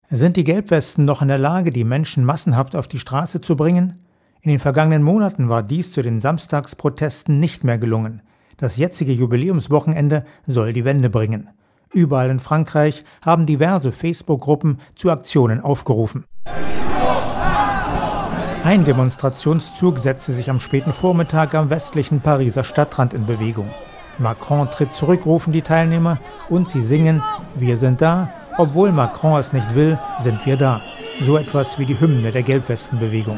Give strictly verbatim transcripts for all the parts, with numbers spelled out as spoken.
Sind die Gelbwesten noch in der Lage, die Menschen massenhaft auf die Straße zu bringen? In den vergangenen Monaten war dies zu den Samstagsprotesten nicht mehr gelungen. Das jetzige Jubiläumswochenende soll die Wende bringen. Überall in Frankreich haben diverse Facebook-Gruppen zu Aktionen aufgerufen. Ein Demonstrationszug setzte sich am späten Vormittag am westlichen Pariser Stadtrand in Bewegung. Macron tritt zurück, rufen die Teilnehmer, und sie singen „Wir sind da, obwohl Macron es nicht will, sind wir da“. So etwas wie die Hymne der Gelbwestenbewegung.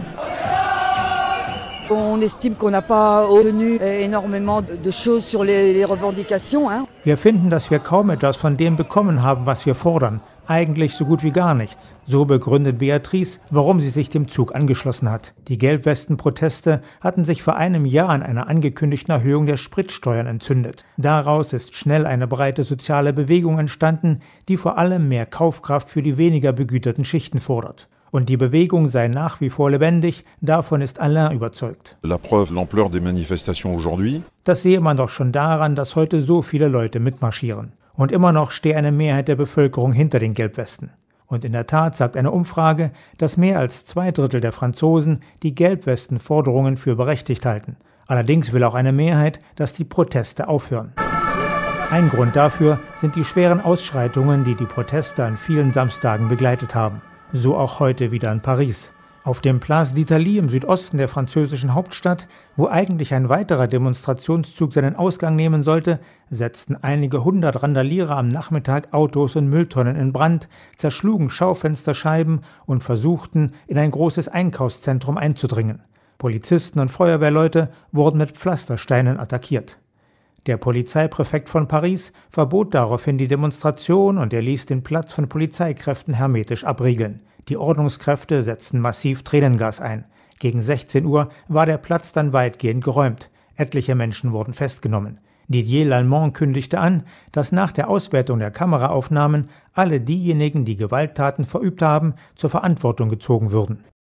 On estime qu'on n'a pas obtenu énormément de choses sur les, les revendications. Hein. Wir finden, dass wir kaum etwas von dem bekommen haben, was wir fordern. Eigentlich so gut wie gar nichts. So begründet Beatrice, warum sie sich dem Zug angeschlossen hat. Die Gelbwesten-Proteste hatten sich vor einem Jahr an einer angekündigten Erhöhung der Spritsteuern entzündet. Daraus ist schnell eine breite soziale Bewegung entstanden, die vor allem mehr Kaufkraft für die weniger begüterten Schichten fordert. Und die Bewegung sei nach wie vor lebendig, davon ist Alain überzeugt. La preuve, l'ampleur des manifestations aujourd'hui. Das sehe man doch schon daran, dass heute so viele Leute mitmarschieren. Und immer noch stehe eine Mehrheit der Bevölkerung hinter den Gelbwesten. Und in der Tat sagt eine Umfrage, dass mehr als zwei Drittel der Franzosen die Gelbwesten-Forderungen für berechtigt halten. Allerdings will auch eine Mehrheit, dass die Proteste aufhören. Ein Grund dafür sind die schweren Ausschreitungen, die die Proteste an vielen Samstagen begleitet haben. So auch heute wieder in Paris. Auf dem Place d'Italie im Südosten der französischen Hauptstadt, wo eigentlich ein weiterer Demonstrationszug seinen Ausgang nehmen sollte, setzten einige hundert Randalierer am Nachmittag Autos und Mülltonnen in Brand, zerschlugen Schaufensterscheiben und versuchten, in ein großes Einkaufszentrum einzudringen. Polizisten und Feuerwehrleute wurden mit Pflastersteinen attackiert. Der Polizeipräfekt von Paris verbot daraufhin die Demonstration und er ließ den Platz von Polizeikräften hermetisch abriegeln. Die Ordnungskräfte setzten massiv Tränengas ein. Gegen sechzehn Uhr war der Platz dann weitgehend geräumt. Etliche Menschen wurden festgenommen. Didier Lallement kündigte an, dass nach der Auswertung der Kameraaufnahmen alle diejenigen, die Gewalttaten verübt haben, zur Verantwortung gezogen würden.